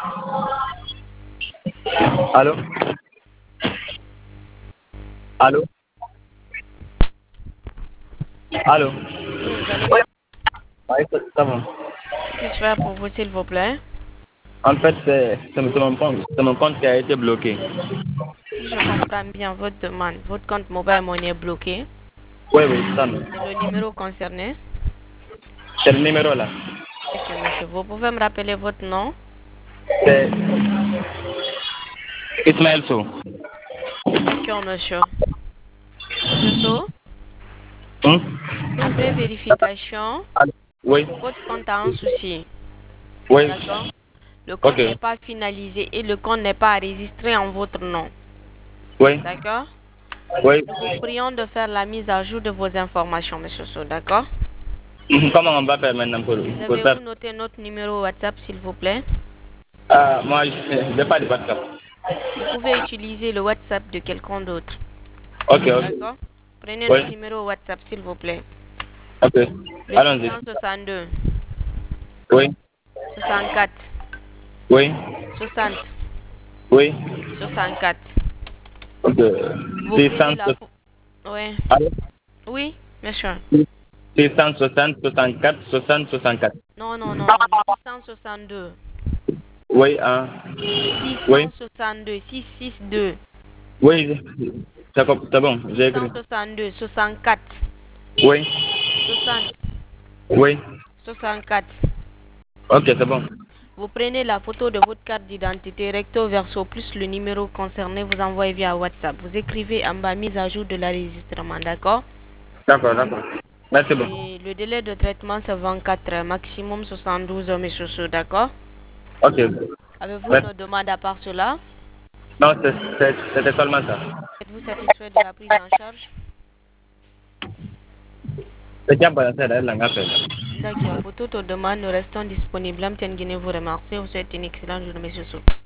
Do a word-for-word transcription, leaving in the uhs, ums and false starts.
Allô? Allô? Allô? Oui, vous allez bien? Oui, ça, ça va. Que puis-je faire pour vous, s'il vous plaît? En fait, c'est c'est mon compte, c'est mon compte qui a été bloqué. Si je comprends bien votre demande, votre compte mobile money est bloqué. Oui, oui, ça. C'est le numéro concerné. C'est le numéro là. Ok, monsieur. Vous pouvez me rappeler votre nom? C'est Ismaël Sow. D'accord, monsieur. Monsieur So, Hum? pour une vérification, Allô? Oui, votre compte a un souci. oui. D'accord? Le Ok. compte n'est pas finalisé et le compte n'est pas enregistré en votre nom. Oui, D'accord? oui. Nous vous prions de faire la mise à jour de vos informations, monsieur So. D'accord? Hum, Comment on va faire maintenant pour, pour Avez-vous faire? noté notre numéro WhatsApp, s'il vous plaît? Ah, moi, je n'ai pas de WhatsApp. Vous pouvez utiliser le WhatsApp de quelqu'un d'autre. Ok, ok. D'accord? Prenez Oui, notre numéro WhatsApp, s'il vous plaît. ok. Le six Allons-y. cent soixante-deux, Oui, soixante-quatre, oui, soixante, oui. soixante-quatre. Ok. Vous prenez six cent la... soixante. pho- Ouais. Allô? Oui, monsieur. six cent soixante, soixante-quatre, soixante, soixante-quatre. Non, non, non, non. Le six cent soixante-deux. Oui, hein. Oui, six cent soixante-deux, six cent soixante-deux. oui, c'est com- c'est bon, j'ai écrit. six cent soixante-deux, soixante-quatre, Oui, soixante, oui, soixante-quatre. ok, c'est bon. Vous prenez la photo de votre carte d'identité recto verso plus le numéro concerné, vous envoyez via WhatsApp. Vous écrivez en bas mise à jour de l'enregistrement, d'accord? D'accord, d'accord. Merci beaucoup. Et le délai de traitement c'est vingt-quatre heures, maximum soixante-douze heures, monsieur Sou, d'accord? Ok. Avez-vous Merci. une autre demande à part cela? Non, c'est- c'est- c'était seulement ça. Êtes-vous satisfait de la prise en charge? C'est bien pour ça, la ngapela. D'accord. Pour toute autre demande, nous restons disponibles. Amtian Guinée vous remercie. Vous souhaite une excellente journée, monsieur Sou.